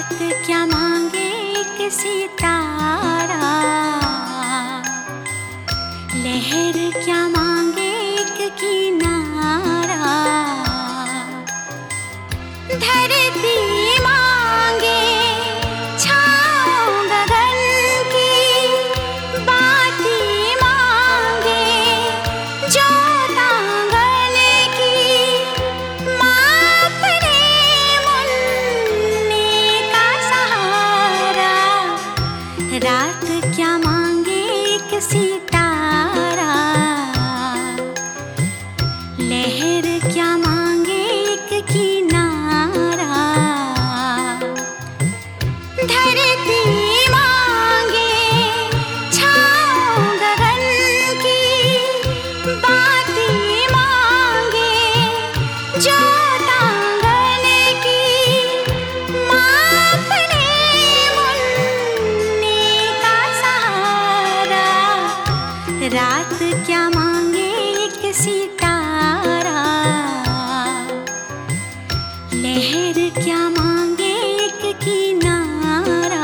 क्या मांगे एक सितारा, लहर क्या मांगे एक किनारा, धरती मांगे छाँव गगन की, बाती मांगे जोत आंगन की, माँ अपने मुन्ने का सहारा, रात क्या मांगे एक सितारा, लहर क्या मांगे एक किनारा, धरती मांगे छाँव गगन की, बाती मांगे जोत आंगन की, माँ अपने मुन्ने का सहारा, रात क्या मांगे एक सितारा, लहर क्या मांगे एक किनारा।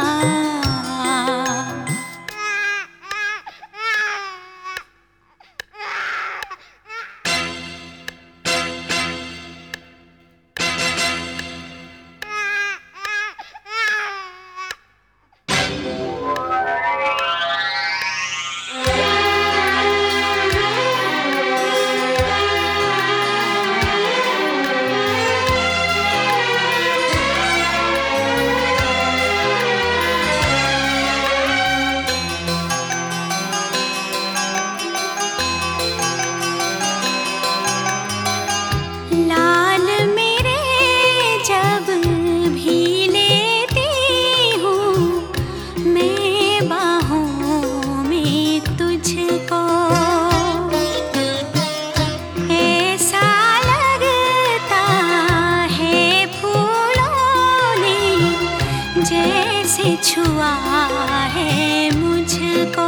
लाल मेरे जब भी लेती हूँ मैं बाहों में तुझको, ऐसा लगता है फूलों ने जैसे छुआ है मुझको।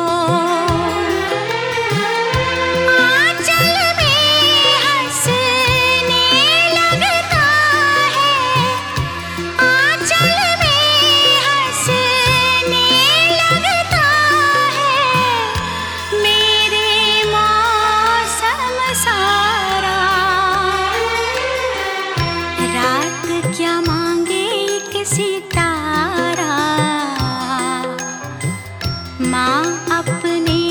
क्या मांगे एक सितारा, माँ अपने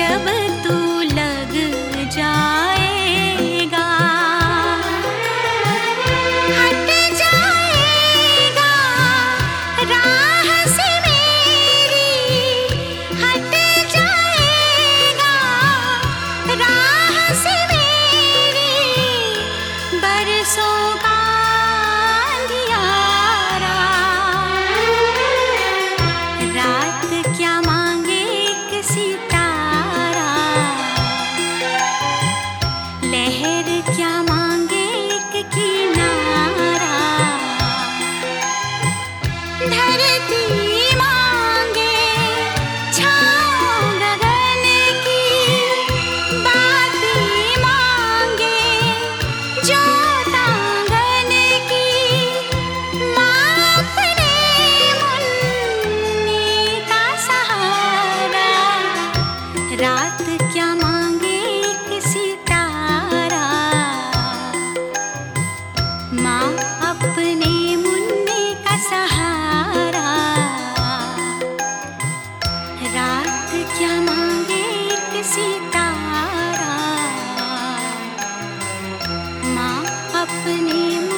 जब तू लग जाएगा, हट जाएगा राह से मेरी, हट जाएगा राह से मेरी, बरसों का अंधियारा। रात क्या मांगे एक सितारा, लहर क्या मांगे एक किनारा, धरती मांगे छाँव गगन की, बातें मांगे जोत आंगन की, माँ अपने मुन्नी का सहारा। रात क्या मांगे एक सितारा, माँ अपने मुन्ने का सहारा। रात क्या मांगे एक सितारा, माँ अपने